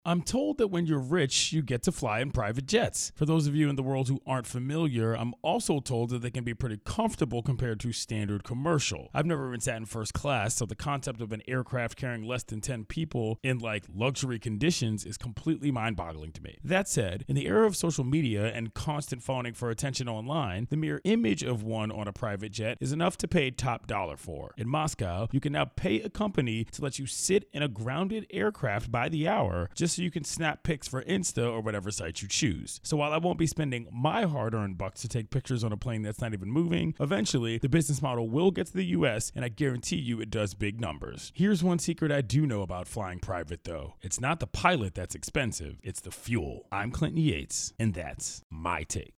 I'm told that when you're rich, you get to fly in private jets. For those of you in the world who aren't familiar, I'm also told that they can be pretty comfortable compared to standard commercial. I've never even sat in first class, so the concept of an aircraft carrying less than 10 people in like luxury conditions is completely mind-boggling to me. That said, in the era of social media and constant phoning for attention online, the mere image of one on a private jet is enough to pay top dollar for. In Moscow, you can now pay a company to let you sit in a grounded aircraft by the hour just so you can snap pics for Insta or whatever site you choose. So while I won't be spending my hard-earned bucks to take pictures on a plane that's not even moving, eventually the business model will get to the US, and I guarantee you it does big numbers. Here's one secret I do know about flying private though. It's not the pilot that's expensive, it's the fuel. I'm Clinton Yates, and that's my take.